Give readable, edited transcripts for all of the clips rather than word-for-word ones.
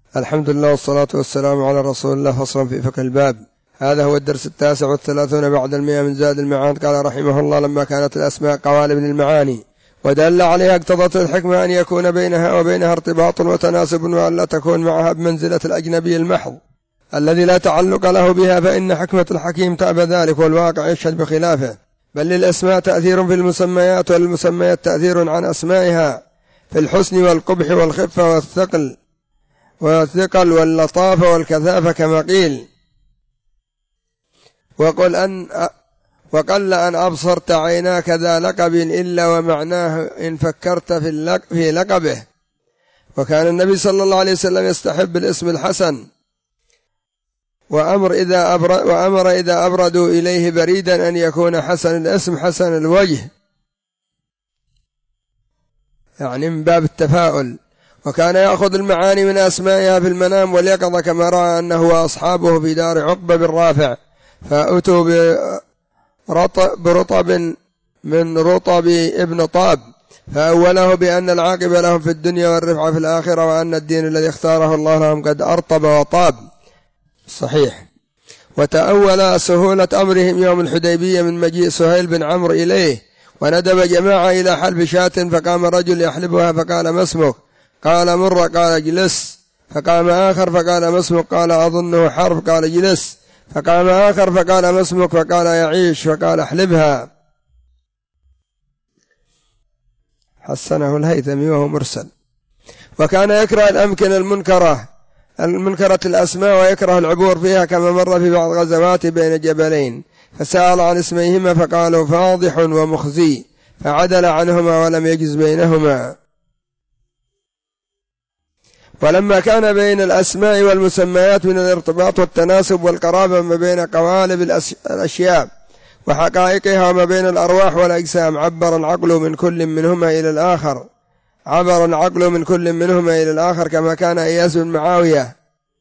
الحمد لله والصلاة والسلام على رسول الله. فصل في فقه الباب. هذا هو الدرس 39 بعد 100 من زاد المعاد. قال رحمه الله: لما كانت الأسماء قوالب للمعاني ودل عليها اقتضت الحكمة أن يكون بينها وبينها ارتباط وتناسب، وأن لا تكون معها بمنزلة الأجنبي المحض الذي لا تعلق له بها، فإن حكمة الحكيم تأبى ذلك، والواقع يشهد بخلافه. بل للأسماء تأثير في المسميات، وللمسميات تأثير عن أسمائها في الحسن والقبح والخفة والثقل واللطافة والكثافة، كما قيل: وقل أن أبصرت عيناك ذا لقب إلا ومعناه إن فكرت في لقبه. وكان النبي صلى الله عليه وسلم يستحب الاسم الحسن، وأمر إذا أبردوا إليه بريدا أن يكون حسن الاسم حسن الوجه، يعني من باب التفاؤل. وكان يأخذ المعاني من أسمائها في المنام واليقظة، كما رأى أنه وأصحابه في دار عقبة بن رافع، فأتوا برطب من رطب ابن طاب، فأوله بأن العاقبة لهم في الدنيا والرفعة في الآخرة، وأن الدين الذي اختاره الله لهم قد أرطب وطاب. صحيح. وتأول سهولة أمرهم يوم الحديبية من مجيء سهيل بن عمرو إليه، وندب جماعة إلى حلب شاة، فقام رجل يحلبها فقال: ما اسمك؟ قال: مرة. قال: اجلس. فقام آخر فقال: ما اسمك؟ قال: أظنه حرف. قال: اجلس. فقام آخر فقال: ما اسمك؟ فقال: يعيش. فقال: احلبها. حسنه الهيثمي وهو مرسل. وكان يكره الأمكنة المنكرة الأسماء، ويكره العبور فيها، كما مر في بعض غزوات بين جبلين، فسأل عن اسميهما فقالوا: فاضح ومخزي، فعدل عنهما ولم يجز بينهما. ولما كان بين الأسماء والمسميات من الارتباط والتناسب والقرابة ما بين قوالب الأشياء وحقائقها وما بين الأرواح والأجسام، عبر العقل من كل منهما إلى الآخر، كما كان إياس بن معاوية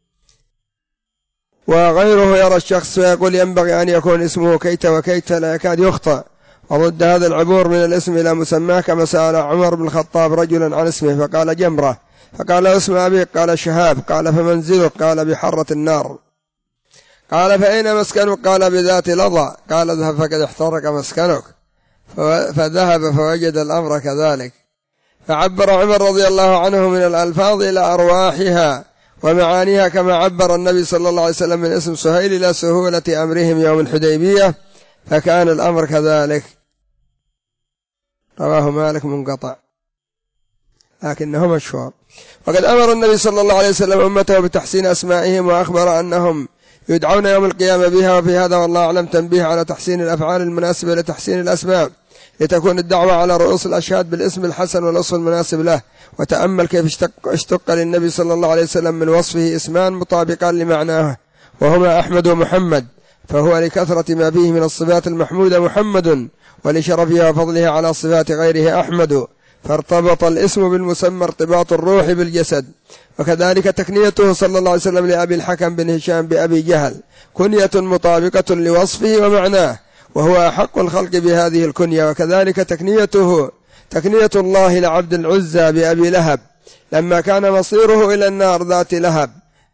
وغيره يرى الشخص ويقول: ينبغي أن يكون اسمه كيت وكيت، لا يكاد يخطأ. وضد هذا العبور من الاسم إلى مسماه، كما سأل عمر بن الخطاب رجلا عن اسمه فقال: جمرة. فقال: اسم أبيك؟ قال: شهاب. قال: فمنزلك؟ قال: بحرة النار. قال: فأين مسكنك؟ قال: بذات لظى. قال: اذهب فقد احترق مسكنك. فذهب فوجد الأمر كذلك. فعبر عمر رضي الله عنه من الألفاظ إلى أرواحها ومعانيها، كما عبر النبي صلى الله عليه وسلم من اسم سهيل إلى سهولة أمرهم يوم الحديبية، فكان الأمر كذلك. رواه مالك منقطع لكنه مشهور. وقد أمر النبي صلى الله عليه وسلم أمته بتحسين أسمائهم، وأخبر أنهم يدعون يوم القيامة بها. وفي هذا والله أعلم تنبيه على تحسين الأفعال المناسبة لتحسين الأسماء، لتكون الدعوة على رؤوس الأشهاد بالاسم الحسن والوصف المناسب له. وتأمل كيف اشتق للنبي صلى الله عليه وسلم من وصفه اسمان مطابقان لمعناه، وهما أحمد ومحمد، فهو لكثرة ما فيه من الصفات المحمودة محمد، ولشرفها وفضلها على صفات غيره أحمد، فارتبط الاسم بالمسمى ارتباط الروح بالجسد. وكذلك تكنيته صلى الله عليه وسلم لأبي الحكم بن هشام بأبي جهل كنية مطابقة لوصفه ومعناه، وهو أحق الخلق بهذه الكنية. وكذلك تكنية الله لعبد العزى بأبي لهب لما كان مصيره إلى النار ذات لهب،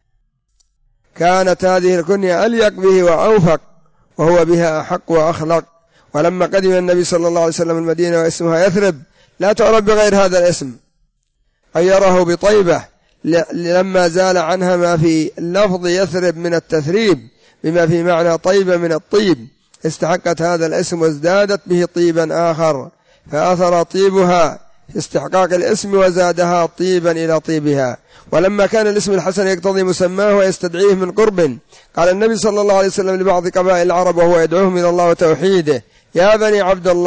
كانت هذه الكنية أليق به وأوفق، وهو بها أحق وأخلق. ولما قدم النبي صلى الله عليه وسلم المدينة واسمها يثرب لا تعرف بغير هذا الاسم، غيره بطيبة لما زال عنها ما في لفظ يثرب من التثريب بما في معنى طيبة من الطيب، استحقت هذا الاسم وازدادت به طيبا آخر، فأثر طيبها في استحقاق الاسم وزادها طيبا إلى طيبها. ولما كان الاسم الحسن يقتضي مسماه ويستدعيه من قرب، قال النبي صلى الله عليه وسلم لبعض قبائل العرب وهو يدعوهم إلى الله وتوحيده: يا بني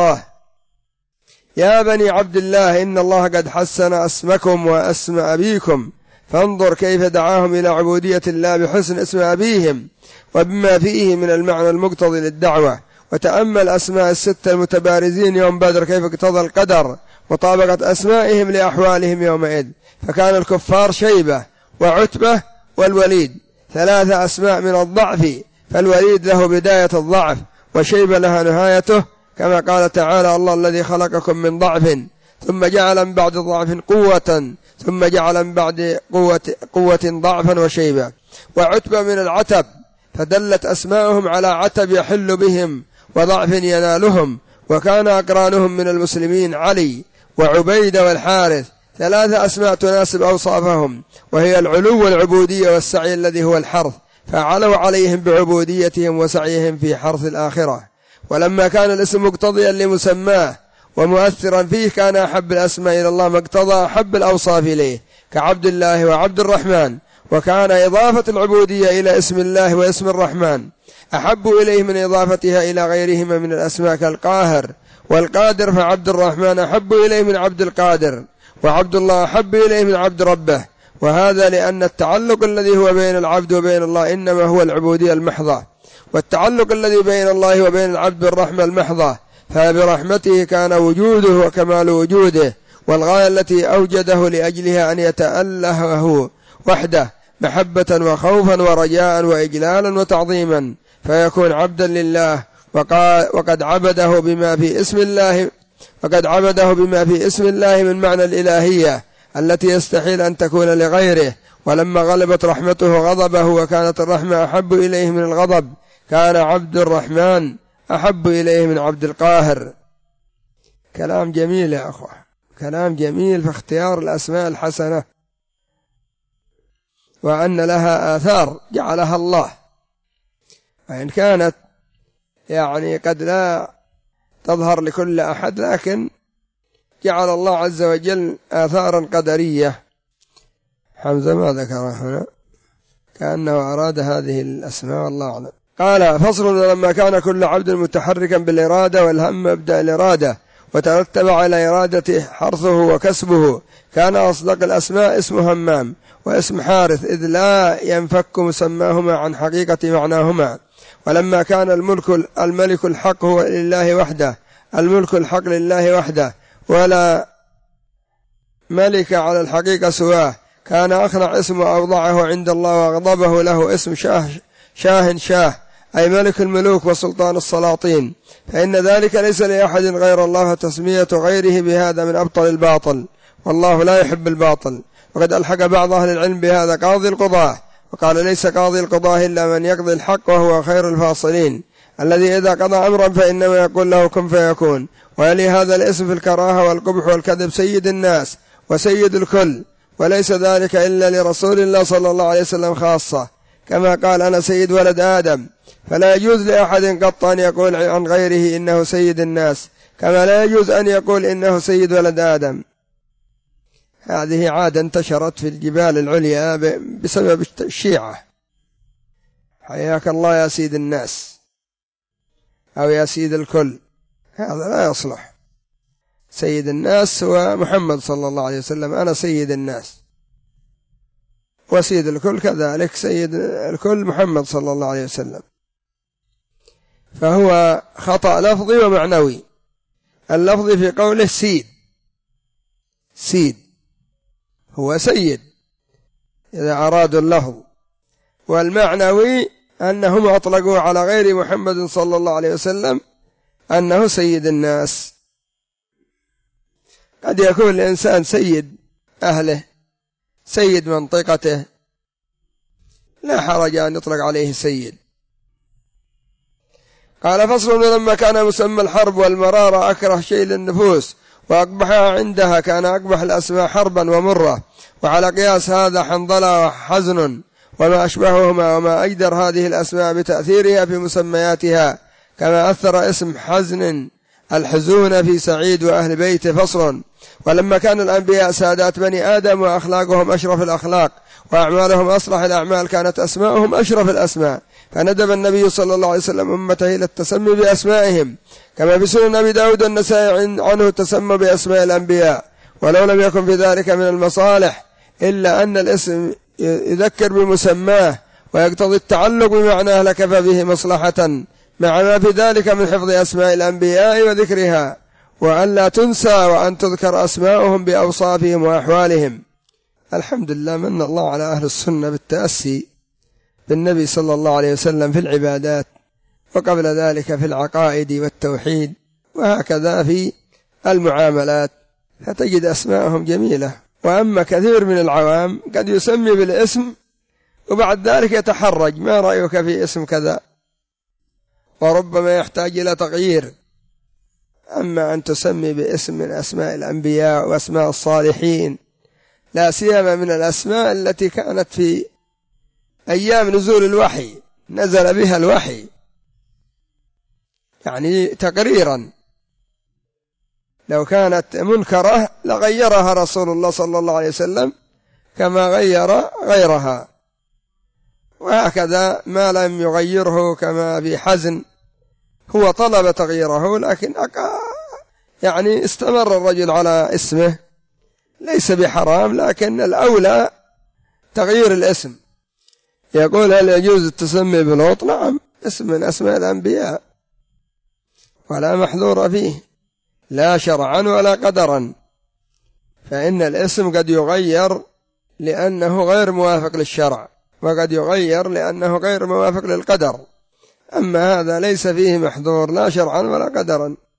عبد الله إن الله قد حسن اسمكم واسم أبيكم. فانظر كيف دعاهم إلى عبودية الله بحسن اسم أبيهم وبما فيه من المعنى المقتضي للدعوة. وتأمل أسماء الستة المتبارزين يوم بدر كيف اقتضى القدر وطابقت أسمائهم لأحوالهم يومئذ، فكان الكفار شيبة وعتبة والوليد، 3 أسماء من الضعف، فالوليد له بداية الضعف وشيبة لها نهايته، كما قال تعالى: الله الذي خلقكم من ضعف ثم جعل من بعد ضعف قوة، ثم جعل من بعد قوة ضعفا وشيبة. وعتبة من العتب، فدلت أسماءهم على عتب يحل بهم وضعف ينالهم. وكان أقرانهم من المسلمين علي وعبيدة والحارث، 3 أسماء تناسب أوصافهم، وهي العلو والعبودية والسعي الذي هو الحرث، فعلوا عليهم بعبوديتهم وسعيهم في حرث الآخرة. ولما كان الاسم مقتضيا لمسماه ومؤثرا فيه، كان أحب الأسماء إلى الله ما اقتضى أحب الأوصاف إليه، كعبد الله وعبد الرحمن. وكان إضافة العبودية إلى اسم الله واسم الرحمن أحب إليه من إضافتها إلى غيرهما من الأسماء كالقاهر والقادر، فعبد الرحمن أحب إليه من عبد القادر، وعبد الله أحب إليه من عبد ربه. وهذا لأن التعلق الذي هو بين العبد وبين الله إنما هو العبودية المحضة، والتعلق الذي بين الله وبين العبد بالرحمة المحضة، فبرحمته كان وجوده وكمال وجوده، والغاية التي أوجده لأجلها أن يتألهه وحده محبة وخوفا ورجاء وإجلالا وتعظيما، فيكون عبدا لله. وقد عبده بما في اسم الله من معنى الإلهية التي يستحيل أن تكون لغيره. ولما غلبت رحمته غضبه وكانت الرحمة أحب إليه من الغضب، كان عبد الرحمن أحب إليه من عبد القاهر. كلام جميل يا أخوة، كلام جميل في اختيار الأسماء الحسنة، وأن لها آثار جعلها الله، وإن كانت قد لا تظهر لكل أحد، لكن جعل الله عز وجل آثارا قدرية. حمزة ما ذكرها هنا، كأنه أراد هذه الأسماء والله أعلم. قال: فصل: لما كان كل عبد متحركا بالإرادة والهم مبدأ الإرادة، وترتب على إرادته حرثه وكسبه، كان أصدق الأسماء اسم همام واسم حارث، إذ لا ينفك مسماهما عن حقيقة معناهما. ولما كان الملك الحق هو لله وحده، الملك الحق لله وحده، ولا ملك على الحقيقة سواه، كان أخنع اسم أوضعه عند الله وأغضبه له اسم شاه، أي ملك الملوك وسلطان السلاطين، فإن ذلك ليس لأحد غير الله، فتسمية غيره بهذا من أبطل الباطل، والله لا يحب الباطل. وقد ألحق بعض أهل العلم بهذا قاضي القضاة، وقال: ليس قاضي القضاة إلا من يقضي الحق وهو خير الفاصلين، الذي إذا قضى أمرا فإنما يقول له كن فيكون. ويلي هذا الاسم في الكراهة والقبح والكذب سيد الناس وسيد الكل، وليس ذلك إلا لرسول الله صلى الله عليه وسلم خاصة، كما قال: أنا سيد ولد آدم. فلا يجوز لأحد قط أن يقول عن غيره إنه سيد الناس، كما لا يجوز أن يقول إنه سيد ولد آدم. هذه عادة انتشرت في الجبال العليا بسبب الشيعة. حياك الله يا سيد الناس، أو يا سيد الكل، هذا لا يصلح. سيد الناس هو محمد صلى الله عليه وسلم، أنا سيد الناس، وسيد الكل كذلك، سيد الكل محمد صلى الله عليه وسلم. فهو خطأ لفظي ومعنوي. اللفظي في قوله سيد هو سيد إذا أرادوا اللفظ، والمعنوي أنهم أطلقوا على غير محمد صلى الله عليه وسلم أنه سيد الناس. قد يكون الإنسان سيد أهله، سيد منطقته، لا حرج أن يطلق عليه سيد. قال: فصل: لما كان مسمى الحرب والمرارة أكره شيء للنفوس وأقبحها عندها، كان أقبح الأسماء حربا ومرة. وعلى قياس هذا حنظلة وحزن وما أشبههما، وما أجدر هذه الأسماء بتأثيرها في مسمياتها، كما أثر اسم حزن الحزون في سعيد وأهل بيته. فصل: ولما كان الأنبياء سادات بني آدم وأخلاقهم أشرف الأخلاق وأعمالهم أصلح الأعمال، كانت أسماءهم أشرف الأسماء، فندب النبي صلى الله عليه وسلم أمته إلى التسمي بأسمائهم، كما في سنن أبي داود النسائي عنه التسمى بأسماء الأنبياء، ولو لم يكن في ذلك من المصالح إلا أن الاسم يذكر بمسماه ويقتضي التعلق بمعناه لكفى به مصلحة، مع ما في ذلك من حفظ أسماء الأنبياء وذكرها، وأن لا تنسى، وأن تذكر أسماؤهم بأوصافهم وأحوالهم. الحمد لله، من الله على أهل السنة بالتأسي بالنبي صلى الله عليه وسلم في العبادات، وقبل ذلك في العقائد والتوحيد، وهكذا في المعاملات. فتجد أسماءهم جميلة. وأما كثير من العوام قد يسمي بالاسم وبعد ذلك يتحرج: ما رأيك في اسم كذا؟ وربما يحتاج إلى تغيير. أما أن تسمي باسم من أسماء الأنبياء وأسماء الصالحين، لا سيما من الأسماء التي كانت في أيام نزول الوحي، نزل بها الوحي، يعني تقريرا، لو كانت منكرة لغيرها رسول الله صلى الله عليه وسلم كما غير غيرها. وهكذا ما لم يغيره كما في حزن، هو طلب تغييره لكن يعني استمر الرجل على اسمه، ليس بحرام، لكن الأولى تغيير الاسم. يقول: هل يجوز التسمي بلوط؟ نعم، اسم من أسماء الأنبياء ولا محذور فيه، لا شرعا ولا قدرا، فإن الاسم قد يغير لأنه غير موافق للشرع، وقد يغير لأنه غير موافق للقدر. أما هذا ليس فيه محذور لا شرعا ولا قدرا.